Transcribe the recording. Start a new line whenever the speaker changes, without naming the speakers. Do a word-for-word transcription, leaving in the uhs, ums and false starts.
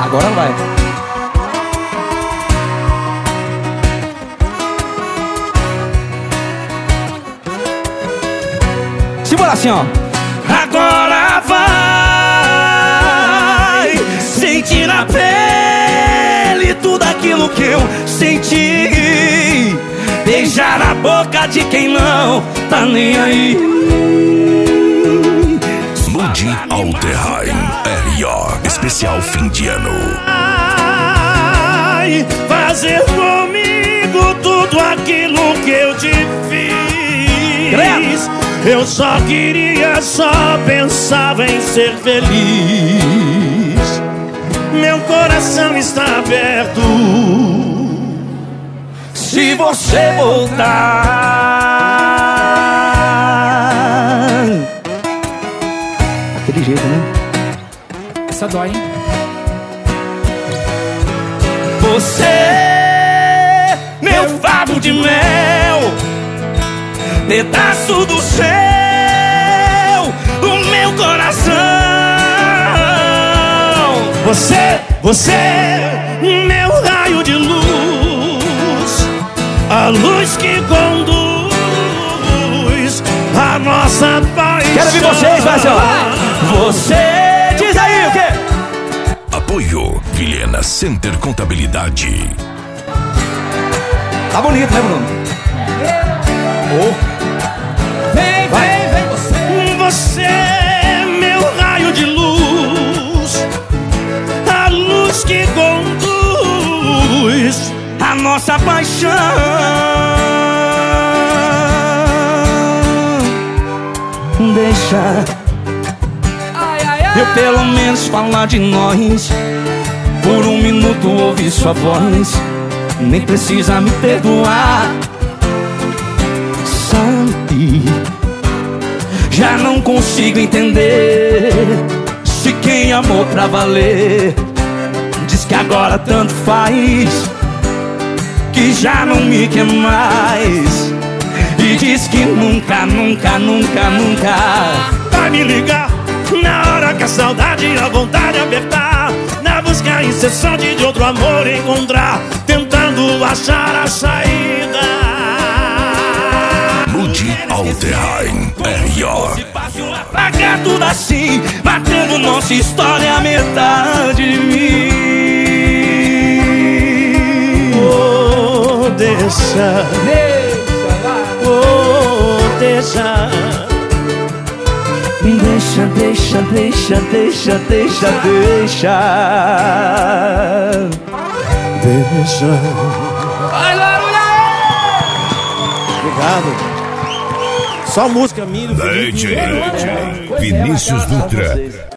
Agora vai. Segura assim, ó.
Agora vai sentir na pele tudo aquilo que eu senti. Beijar a boca de quem não tá nem aí.
Mude Alterheim, R O, especial fim de ano.
Ai, fazer comigo tudo aquilo que eu te fiz. Eu só queria, só pensava em ser feliz. Meu coração está aberto. Se você voltar.
Aquele jeito, né?
Essa dói, hein?
Você, meu favo de mel, pedaço do céu, do meu coração. Você, você, meu raio de luz, a luz que conduz a nossa paixão.
Quero ver vocês, vai, seu.
Você, diz aí o quê?
Apoio Vilhena Center Contabilidade.
Tá bonito, né, Bruno? Oh.
Vem,
Vai.
vem, vem você.
Você, meu raio de luz, a luz que conduz a nossa paixão. Deixa
Ai, ai, ai.
eu pelo menos falar de nós. Por um minuto ouvir sua voz. Nem precisa me perdoar. Sabe, já não consigo entender se quem amou pra valer diz que agora tanto faz, que já não me quer mais. E diz que nunca, nunca, nunca, nunca vai me ligar na hora que a saudade e a vontade apertar, na busca incessante de outro amor encontrar, tentando achar a saída.
Mude Alterheim, R O.
Pagar tudo assim, matando nossa história a metade de mim. Oh, deixa,
Deixa lá.
oh, deixa. Deixa, deixa, deixa, deixa, deixa, deixa. Deixa.
Vai lá,
Obrigado. Só música minha.
D J Vinícius Dutra.